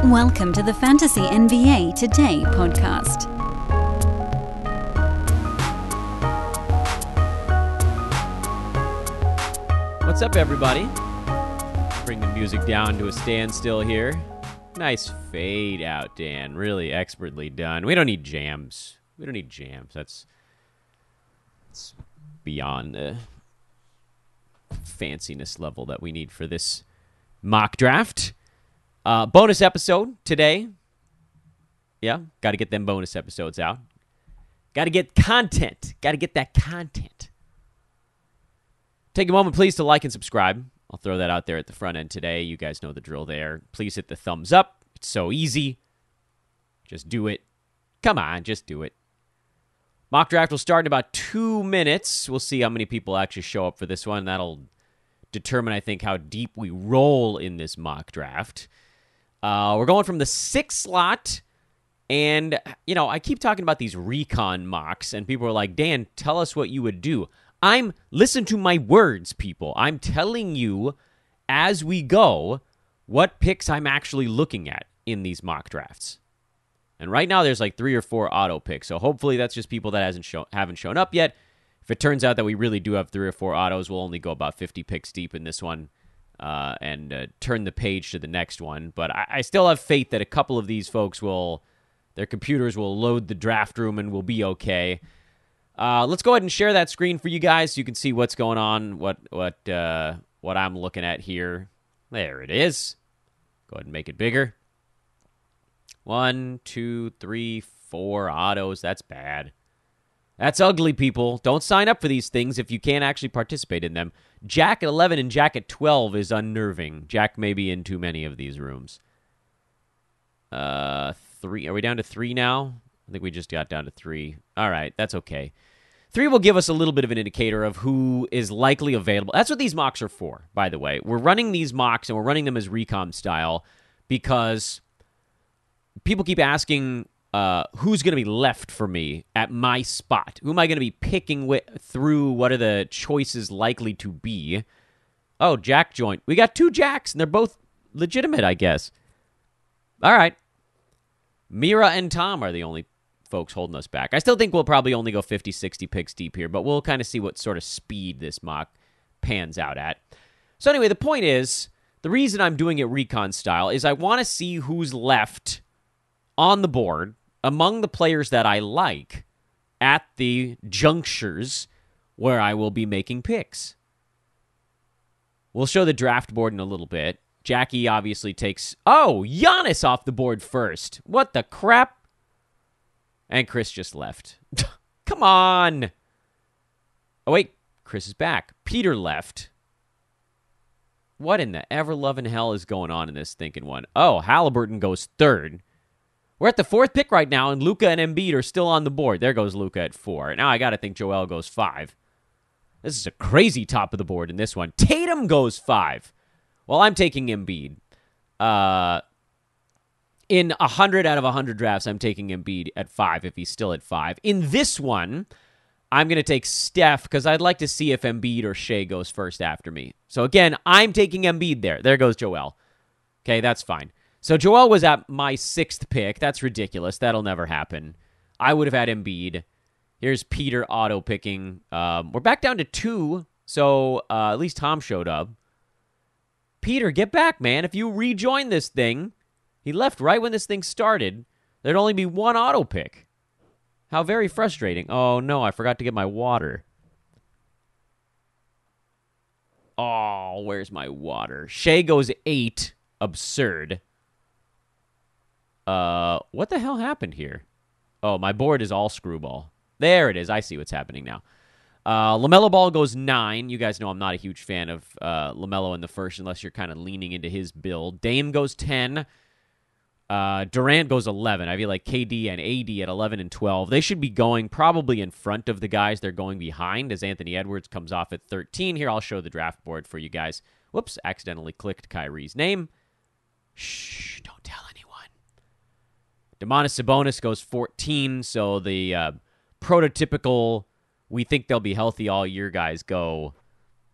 Welcome to the Fantasy NBA Today podcast. What's up, everybody? Bring the music down to a standstill here. Nice fade out, Dan. Really expertly done. We don't need jams. That's beyond the fanciness level that we need for this mock draft. Bonus episode today. Yeah, got to get them bonus episodes out. Got to get content. Got to get that content. Take a moment, please, to like and subscribe. I'll throw that out there at the front end today. You guys know the drill there. Please hit the thumbs up. It's so easy. Just do it. Come on, just do it. Mock draft will start in about 2 minutes. We'll see how many people actually show up for this one. That'll determine, I think, how deep we roll in this mock draft. We're going from the 6th slot, and, you know, I keep talking about these recon mocks, and people are like, Dan, tell us what you would do. Listen to my words, people. I'm telling you, as we go, what picks I'm actually looking at in these mock drafts. And right now, there's like 3 or 4 auto picks, so hopefully that's just people that haven't shown up yet. If it turns out that we really do have 3 or 4 autos, we'll only go about 50 picks deep in this one and turn the page to the next one. But I still have faith that a couple of these folks their computers will load the draft room and we'll be okay. Let's go ahead and share that screen for you guys so you can see what's going on, what I'm looking at here. There it is. Go ahead and make it bigger. 1, 2, 3, 4 autos. That's bad. That's ugly, people. Don't sign up for these things if you can't actually participate in them. Jack at 11 and Jack at 12 is unnerving. Jack may be in too many of these rooms. 3. Are we down to 3 now? I think we just got down to 3. All right, that's okay. 3 will give us a little bit of an indicator of who is likely available. That's what these mocks are for, by the way. We're running these mocks, and we're running them as recon style because people keep asking who's going to be left for me at my spot. Who am I going to be picking through? What are the choices likely to be? Oh, Jack joined. We got 2 Jacks, and they're both legitimate, I guess. All right. Mira and Tom are the only folks holding us back. I still think we'll probably only go 50, 60 picks deep here, but we'll kind of see what sort of speed this mock pans out at. So anyway, the point is, the reason I'm doing it recon style is I want to see who's left on the board among the players that I like at the junctures where I will be making picks. We'll show the draft board in a little bit. Jackie obviously takes... Oh, Giannis off the board first. What the crap? And Chris just left. Come on. Oh, wait. Chris is back. Peter left. What in the ever-loving hell is going on in this thinking one? Oh, Halliburton goes 3rd. We're at the 4th pick right now, and Luka and Embiid are still on the board. There goes Luka at 4. Now I got to think Joel goes 5. This is a crazy top of the board in this one. Tatum goes 5. Well, I'm taking Embiid. In 100 out of 100 drafts, I'm taking Embiid at 5 if he's still at 5. In this one, I'm going to take Steph because I'd like to see if Embiid or Shea goes first after me. So again, I'm taking Embiid there. There goes Joel. Okay, that's fine. So Joel was at my 6th pick. That's ridiculous. That'll never happen. I would have had Embiid. Here's Peter auto-picking. We're back down to 2, so at least Tom showed up. Peter, get back, man. If you rejoin this thing, he left right when this thing started. There'd only be 1 auto pick. How very frustrating. Oh, no, I forgot to get my water. Oh, where's my water? Shea goes 8. Absurd. What the hell happened here? Oh, my board is all screwball. There it is. I see what's happening now. LaMelo Ball goes 9. You guys know I'm not a huge fan of LaMelo in the first unless you're kind of leaning into his build. Dame goes 10. Durant goes 11. I feel like KD and AD at 11 and 12. They should be going probably in front of the guys they're going behind as Anthony Edwards comes off at 13. Here, I'll show the draft board for you guys. Whoops, accidentally clicked Kyrie's name. Shh, don't tell anyone. Domantas Sabonis goes 14, so the prototypical, we think they'll be healthy all year guys go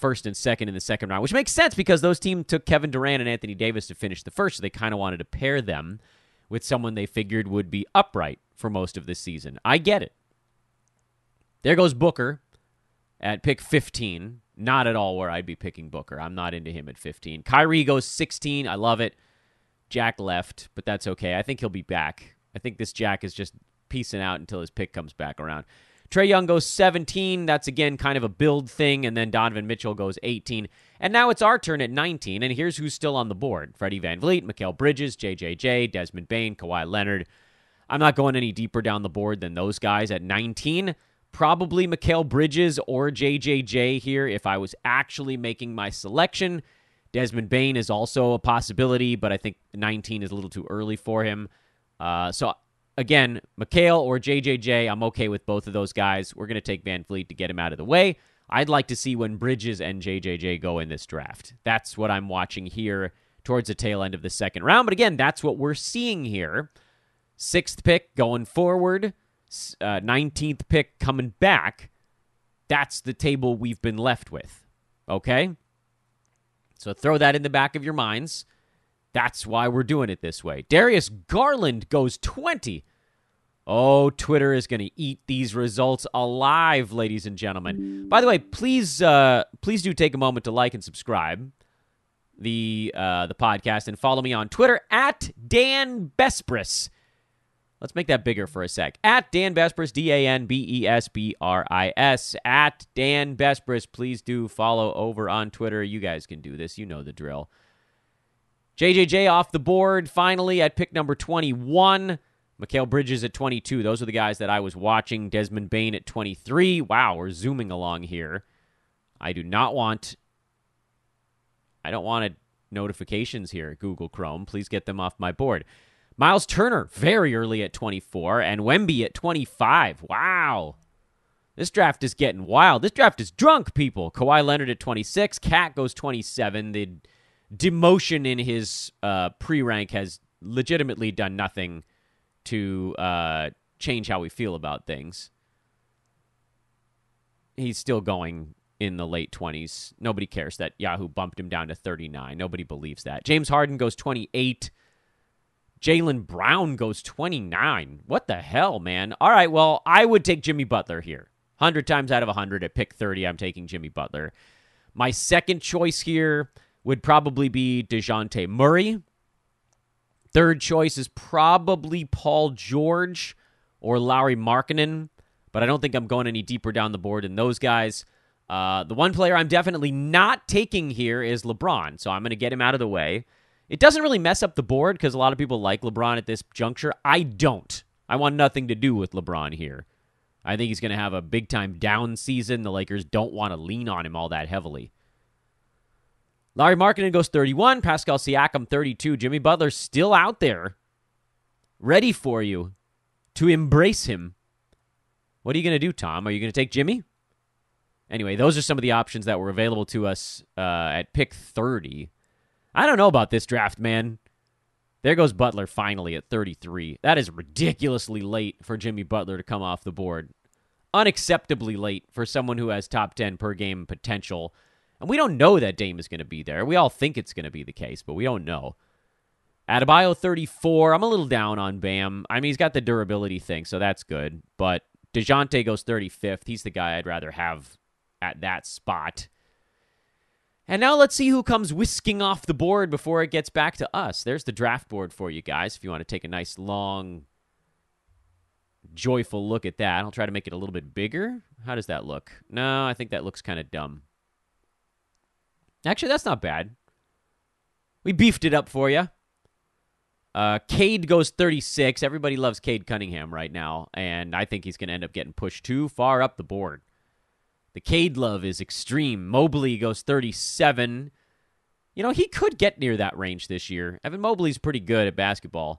first and second in the second round, which makes sense because those teams took Kevin Durant and Anthony Davis to finish the first, so they kind of wanted to pair them with someone they figured would be upright for most of this season. I get it. There goes Booker at pick 15. Not at all where I'd be picking Booker. I'm not into him at 15. Kyrie goes 16. I love it. Jack left, but that's okay. I think he'll be back. I think this Jack is just piecing out until his pick comes back around. Trae Young goes 17. That's, again, kind of a build thing. And then Donovan Mitchell goes 18. And now it's our turn at 19. And here's who's still on the board. Freddie VanVleet, Mikal Bridges, JJJ, Desmond Bane, Kawhi Leonard. I'm not going any deeper down the board than those guys at 19. Probably Mikal Bridges or JJJ here if I was actually making my selection. Desmond Bane is also a possibility, but I think 19 is a little too early for him. So again, Mikal or JJJ, I'm okay with both of those guys. We're going to take VanVleet to get him out of the way. I'd like to see when Bridges and JJJ go in this draft. That's what I'm watching here towards the tail end of the second round. But again, that's what we're seeing here. 6th pick going forward, 19th pick coming back. That's the table we've been left with. Okay? So throw that in the back of your minds. That's why we're doing it this way. Darius Garland goes 20. Oh, Twitter is going to eat these results alive, ladies and gentlemen. By the way, please do take a moment to like and subscribe the podcast and follow me on Twitter at Dan Besbris. Let's make that bigger for a sec. At Dan Besbris, DanBesbris. At Dan Besbris. Please do follow over on Twitter. You guys can do this. You know the drill. JJJ off the board, finally, at pick number 21. Mikal Bridges at 22. Those are the guys that I was watching. Desmond Bane at 23. Wow, we're zooming along here. I don't want notifications here, Google Chrome. Please get them off my board. Miles Turner, very early at 24, and Wemby at 25. Wow. This draft is getting wild. This draft is drunk, people. Kawhi Leonard at 26. Cat goes 27. The demotion in his pre-rank has legitimately done nothing to change how we feel about things. He's still going in the late 20s. Nobody cares that Yahoo bumped him down to 39. Nobody believes that. James Harden goes 28. Jaylen Brown goes 29. What the hell, man? All right, well, I would take Jimmy Butler here. 100 times out of 100 at pick 30, I'm taking Jimmy Butler. My second choice here would probably be DeJounte Murray. Third choice is probably Paul George or Lauri Markkanen, but I don't think I'm going any deeper down the board than those guys. The one player I'm definitely not taking here is LeBron, so I'm going to get him out of the way. It doesn't really mess up the board because a lot of people like LeBron at this juncture. I don't. I want nothing to do with LeBron here. I think he's going to have a big-time down season. The Lakers don't want to lean on him all that heavily. Lauri Markkanen goes 31. Pascal Siakam, 32. Jimmy Butler's still out there, ready for you to embrace him. What are you going to do, Tom? Are you going to take Jimmy? Anyway, those are some of the options that were available to us at pick 30. I don't know about this draft, man. There goes Butler finally at 33. That is ridiculously late for Jimmy Butler to come off the board. Unacceptably late for someone who has top 10 per game potential. And we don't know that Dame is going to be there. We all think it's going to be the case, but we don't know. Adebayo, 34. I'm a little down on Bam. I mean, he's got the durability thing, so that's good. But DeJounte goes 35th. He's the guy I'd rather have at that spot. And now let's see who comes whisking off the board before it gets back to us. There's the draft board for you guys if you want to take a nice, long, joyful look at that. I'll try to make it a little bit bigger. How does that look? No, I think that looks kind of dumb. Actually, that's not bad. We beefed it up for you. Cade goes 36. Everybody loves Cade Cunningham right now, and I think he's going to end up getting pushed too far up the board. The Cade love is extreme. Mobley goes 37. You know, he could get near that range this year. Evan Mobley's pretty good at basketball.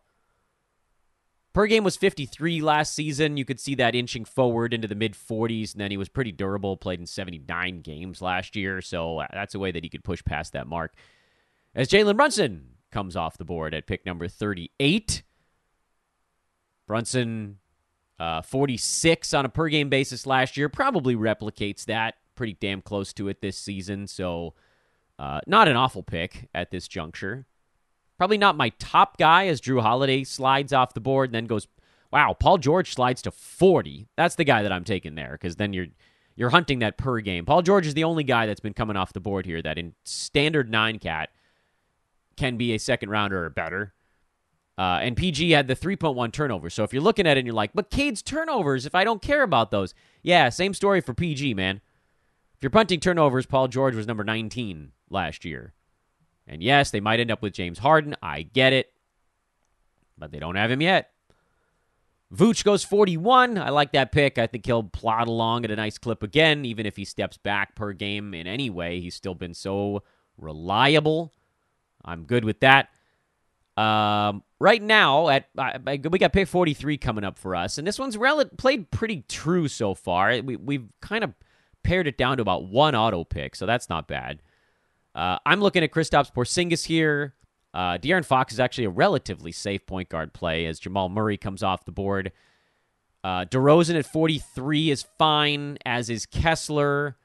Per game was 53 last season. You could see that inching forward into the mid-40s, and then he was pretty durable, played in 79 games last year, so that's a way that he could push past that mark. As Jalen Brunson comes off the board at pick number 38. Brunson, 46 on a per-game basis last year, probably replicates that pretty damn close to it this season, so not an awful pick at this juncture. Probably not my top guy as Drew Holiday slides off the board and then goes, wow, Paul George slides to 40. That's the guy that I'm taking there, because then you're hunting that per game. Paul George is the only guy that's been coming off the board here that in standard 9-cat can be a second rounder or better. And PG had the 3.1 turnovers. So if you're looking at it and you're like, but Cade's turnovers, if I don't care about those. Yeah, same story for PG, man. If you're punting turnovers, Paul George was number 19 last year. And yes, they might end up with James Harden. I get it. But they don't have him yet. Vooch goes 41. I like that pick. I think he'll plod along at a nice clip again, even if he steps back per game in any way. He's still been so reliable. I'm good with that. Right now, we got pick 43 coming up for us, and this one's played pretty true so far. We've kind of pared it down to about one auto pick, so that's not bad. I'm looking at Kristaps Porzingis here. De'Aaron Fox is actually a relatively safe point guard play as Jamal Murray comes off the board. DeRozan at 43 is fine, as is Kessler.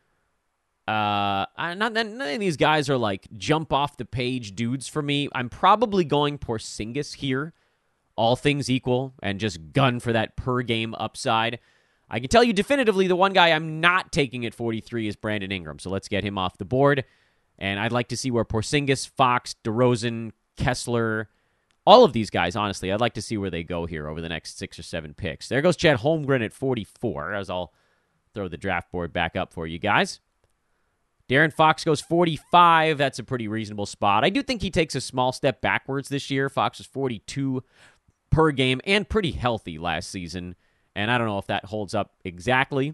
None of these guys are like jump off the page dudes for me. I'm probably going Porzingis here, all things equal, and just gun for that per game upside. I can tell you definitively the one guy I'm not taking at 43 is Brandon Ingram, so let's get him off the board. And I'd like to see where Porzingis, Fox, DeRozan, Kessler, all of these guys, honestly, I'd like to see where they go here over the next 6 or 7 picks. There goes Chet Holmgren at 44, as I'll throw the draft board back up for you guys. De'Aaron Fox goes 45. That's a pretty reasonable spot. I do think he takes a small step backwards this year. Fox was 42 per game and pretty healthy last season, and I don't know if that holds up exactly.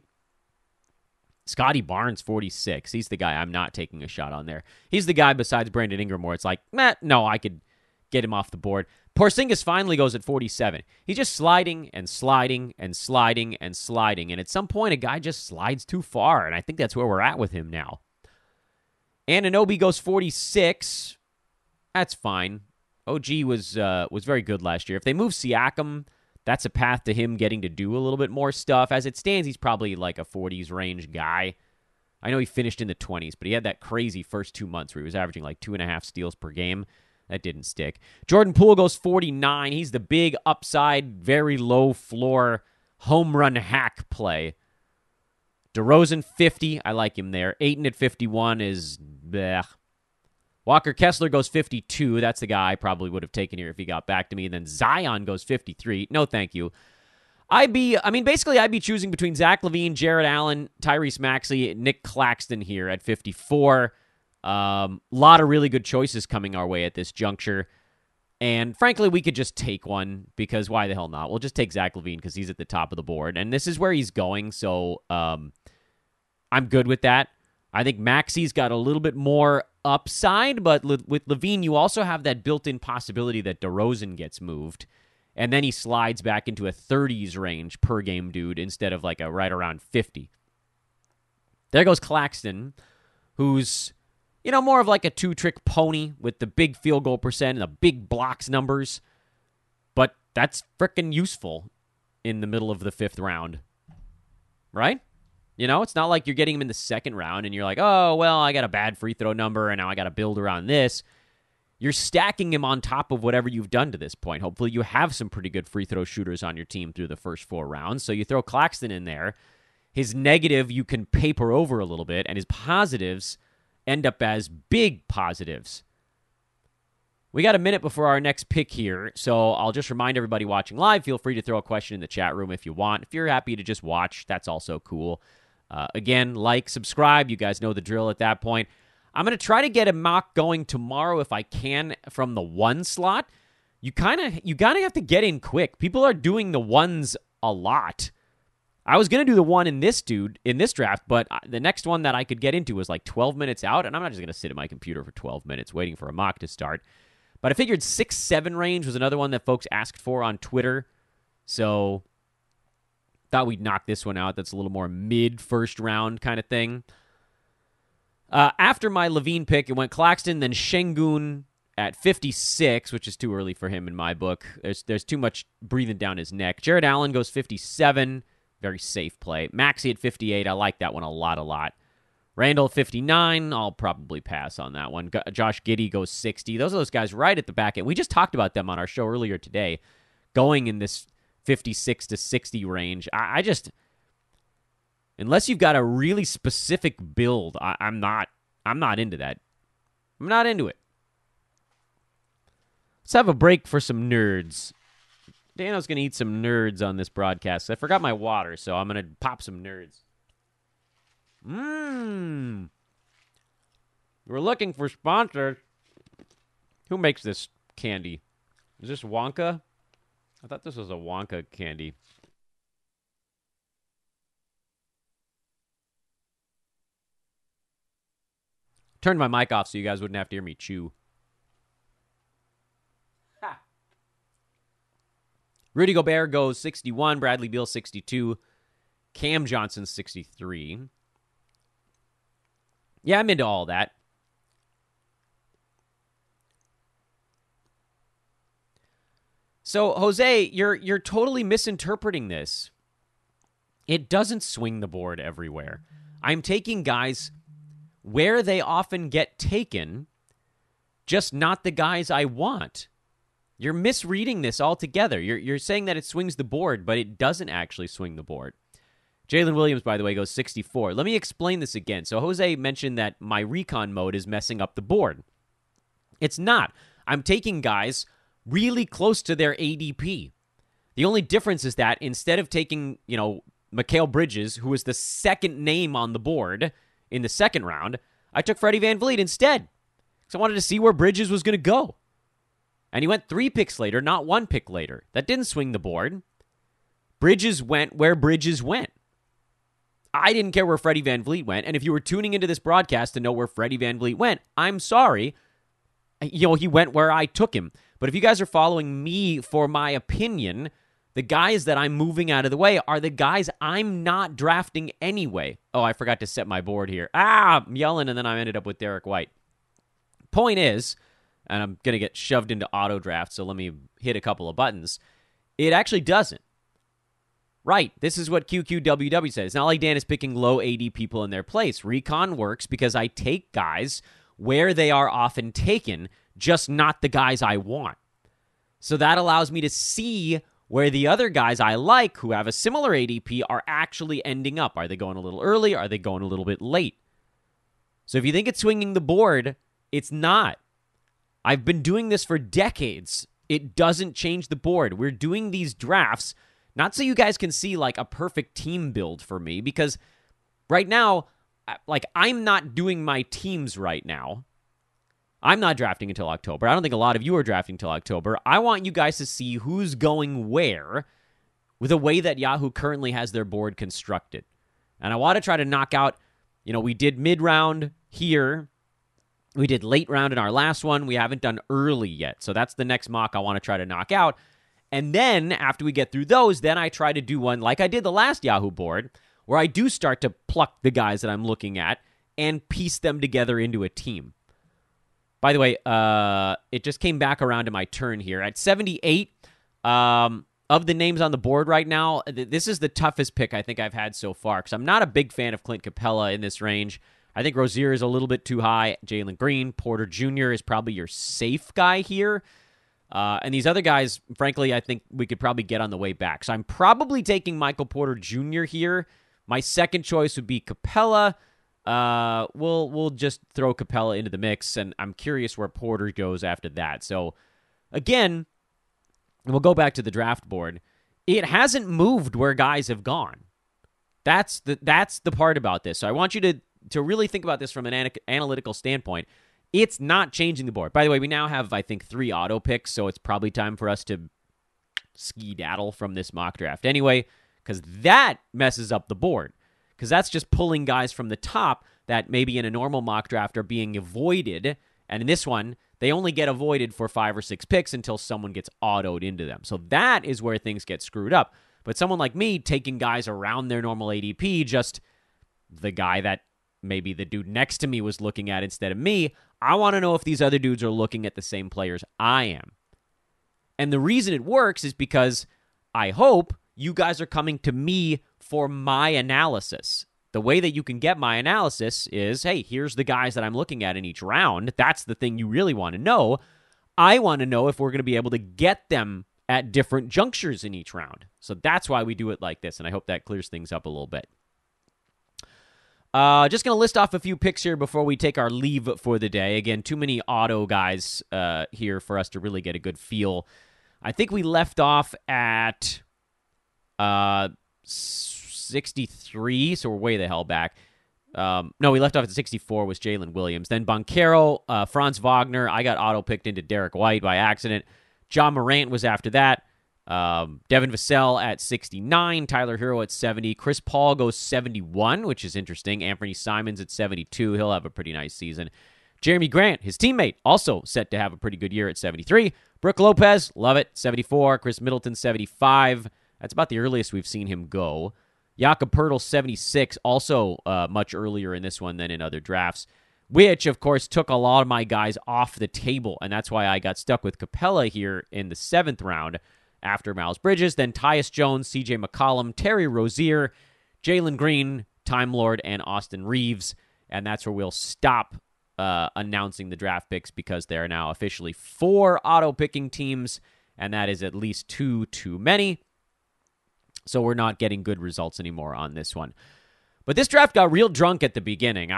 Scotty Barnes, 46. He's the guy I'm not taking a shot on there. He's the guy besides Brandon Ingram where it's like, no, I could get him off the board. Porzingis finally goes at 47. He's just sliding and sliding and sliding and sliding, and at some point a guy just slides too far, and I think that's where we're at with him now. Anunoby goes 46. That's fine. OG was very good last year. If they move Siakam, that's a path to him getting to do a little bit more stuff. As it stands, he's probably like a 40s range guy. I know he finished in the 20s, but he had that crazy first 2 months where he was averaging like 2.5 steals per game. That didn't stick. Jordan Poole goes 49. He's the big upside, very low floor home run hack play. DeRozan, 50. I like him there. Ayton at 51 is bleh. Walker Kessler goes 52. That's the guy I probably would have taken here if he got back to me. And then Zion goes 53. No, thank you. I'd be choosing between Zach LaVine, Jared Allen, Tyrese Maxey, Nick Claxton here at 54. Lot of really good choices coming our way at this juncture. And frankly, we could just take one because why the hell not? We'll just take Zach LaVine because he's at the top of the board. And this is where he's going, so I'm good with that. I think Maxey's got a little bit more upside, but with LaVine, you also have that built-in possibility that DeRozan gets moved, and then he slides back into a 30s range per game dude instead of like a right around 50. There goes Claxton, who's more of like a two-trick pony with the big field goal percent and the big blocks numbers, but that's frickin' useful in the middle of the 5th round, right? It's not like you're getting him in the 2nd round and you're like, oh, well, I got a bad free throw number and now I got to build around this. You're stacking him on top of whatever you've done to this point. Hopefully you have some pretty good free throw shooters on your team through the first 4 rounds. So you throw Claxton in there. His negative you can paper over a little bit, and his positives end up as big positives. We got a minute before our next pick here, so I'll just remind everybody watching live, feel free to throw a question in the chat room if you want. If you're happy to just watch, that's also cool. Again, like, subscribe. You guys know the drill at that point. I'm going to try to get a mock going tomorrow if I can from the 1 slot. You gotta have to get in quick. People are doing the 1s a lot. I was going to do the 1 in this draft, but the next one that I could get into was like 12 minutes out, and I'm not just going to sit at my computer for 12 minutes waiting for a mock to start. But I figured 6-7 range was another one that folks asked for on Twitter, so thought we'd knock this one out. That's a little more mid-first round kind of thing. After my LaVine pick, it went Claxton, then Şengün at 56, which is too early for him in my book. There's too much breathing down his neck. Jared Allen goes 57, very safe play. Maxey at 58, I like that one a lot. Randall 59, I'll probably pass on that one. Josh Giddey goes 60. Those are those guys right at the back end. We just talked about them on our show earlier today, going in this 56 to 60 range. I just, unless you've got a really specific build, I'm not into that. I'm not into it. Let's have a break for some nerds. Dano's going to eat some nerds on this broadcast. I forgot my water, so I'm going to pop some nerds. We're looking for sponsors. Who makes this candy? Is this Wonka? I thought this was a Wonka candy. Turned my mic off so you guys wouldn't have to hear me chew. Ha. Rudy Gobert goes 61. Bradley Beal 62. Cam Johnson 63. Yeah, I'm into all that. So, Jose, you're totally misinterpreting this. It doesn't swing the board everywhere. I'm taking guys where they often get taken, just not the guys I want. You're misreading this altogether. You're saying that it swings the board, but it doesn't actually swing the board. Jalen Williams, by the way, goes 64. Let me explain this again. So Jose mentioned that my recon mode is messing up the board. It's not. I'm taking guys really close to their ADP. The only difference is that instead of taking, Mikal Bridges, who was the second name on the board in the second round, I took Freddie VanVleet instead because I wanted to see where Bridges was going to go. And he went 3 picks later, not 1 pick later. That didn't swing the board. Bridges went where Bridges went. I didn't care where Freddie VanVleet went, and if you were tuning into this broadcast to know where Freddie VanVleet went, I'm sorry. He went where I took him. But if you guys are following me for my opinion, the guys that I'm moving out of the way are the guys I'm not drafting anyway. Oh, I forgot to set my board here. I'm yelling, and then I ended up with Derek White. Point is, and I'm going to get shoved into auto draft, so let me hit a couple of buttons. It actually doesn't. Right, this is what QQWW said. It's not like Dan is picking low AD people in their place. Recon works because I take guys where they are often taken, just not the guys I want. So that allows me to see where the other guys I like who have a similar ADP are actually ending up. Are they going a little early? Are they going a little bit late? So if you think it's swinging the board, it's not. I've been doing this for decades. It doesn't change the board. We're doing these drafts not so you guys can see like a perfect team build for me, because right now, I'm not doing my teams right now. I'm not drafting until October. I don't think a lot of you are drafting until October. I want you guys to see who's going where with the way that Yahoo currently has their board constructed. And I want to try to knock out, we did mid-round here. We did late round in our last one. We haven't done early yet. So that's the next mock I want to try to knock out. And then after we get through those, then I try to do one like I did the last Yahoo board, where I do start to pluck the guys that I'm looking at and piece them together into a team. By the way, it just came back around to my turn here. At 78, of the names on the board right now, this is the toughest pick I think I've had so far, because I'm not a big fan of Clint Capella in this range. I think Rozier is a little bit too high. Jalen Green, Porter Jr. is probably your safe guy here. And these other guys, frankly, I think we could probably get on the way back. So I'm probably taking Michael Porter Jr. here. My second choice would be Capella. We'll just throw Capella into the mix, and I'm curious where Porter goes after that. So, again, we'll go back to the draft board. It hasn't moved where guys have gone. That's the part about this. So I want you to really think about this from an analytical standpoint. It's not changing the board. By the way, we now have, I think, 3 auto picks, so it's probably time for us to skedaddle from this mock draft anyway, because that messes up the board. Because that's just pulling guys from the top that maybe in a normal mock draft are being avoided, and in this one, they only get avoided for 5 or 6 picks until someone gets autoed into them. So that is where things get screwed up. But someone like me taking guys around their normal ADP, just the guy that maybe the dude next to me was looking at instead of me, I want to know if these other dudes are looking at the same players I am. And the reason it works is because I hope you guys are coming to me for my analysis. the way that you can get my analysis is, hey, here's the guys that I'm looking at in each round. That's the thing you really want to know. I want to know if we're going to be able to get them at different junctures in each round. So that's why we do it like this, and I hope that clears things up a little bit. Just going to list off a few picks here before we take our leave for the day. Again, too many auto guys here for us to really get a good feel. I think we left off at 63, so we're way the hell back. No, we left off at 64 was Jalen Williams. Then Banchero, Franz Wagner. I got auto-picked into Derek White by accident. John Morant was after that. Devin Vassell at 69. Tyler Hero at 70. Chris Paul goes 71, which is interesting. Anthony Simons at 72. He'll have a pretty nice season. Jeremy Grant, his teammate, also set to have a pretty good year at 73. Brook Lopez, love it, 74. Chris Middleton, 75. That's about the earliest we've seen him go. Jakob Poeltl, 76, also much earlier in this one than in other drafts, which, of course, took a lot of my guys off the table, and that's why I got stuck with Capella here in the 7th round after Miles Bridges, then Tyus Jones, CJ McCollum, Terry Rozier, Jalen Green, Time Lord, and Austin Reeves, and that's where we'll stop announcing the draft picks because there are now officially 4 auto-picking teams, and that is at least 2 too many. So we're not getting good results anymore on this one. But this draft got real drunk at the beginning.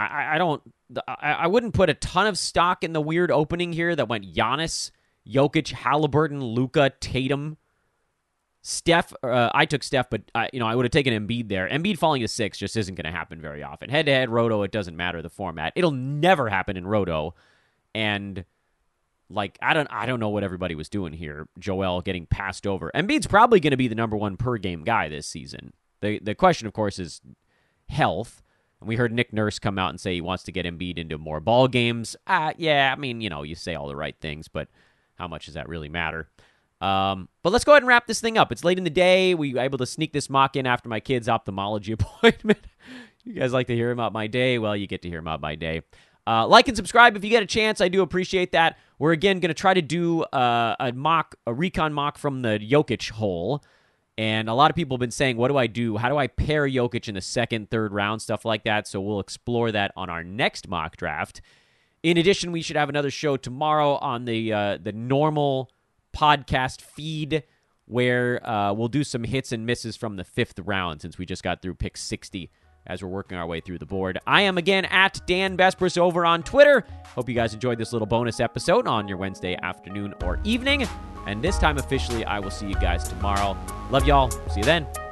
I wouldn't put a ton of stock in the weird opening here that went Giannis, Jokic, Halliburton, Luka, Tatum, Steph. I took Steph, but I would have taken Embiid there. Embiid falling to 6 just isn't going to happen very often. Head-to-head, Roto, it doesn't matter the format. It'll never happen in Roto. And I don't know what everybody was doing here. Joel getting passed over. Embiid's probably going to be the number 1 per game guy this season. The question, of course, is health. And we heard Nick Nurse come out and say he wants to get Embiid into more ball games. Yeah, I mean, you say all the right things, but how much does that really matter? But let's go ahead and wrap this thing up. It's late in the day. We were able to sneak this mock in after my kid's ophthalmology appointment. You guys like to hear about my day? Well, you get to hear about my day. Like and subscribe if you get a chance. I do appreciate that. We're, again, going to try to do a recon mock from the Jokic hole. And a lot of people have been saying, what do I do? How do I pair Jokic in the 2nd, 3rd round, stuff like that? So we'll explore that on our next mock draft. In addition, we should have another show tomorrow on the normal podcast feed where we'll do some hits and misses from the 5th round since we just got through pick 60 as we're working our way through the board. I am, again, at Dan Besbris over on Twitter. Hope you guys enjoyed this little bonus episode on your Wednesday afternoon or evening. And this time, officially, I will see you guys tomorrow. Love y'all. See you then.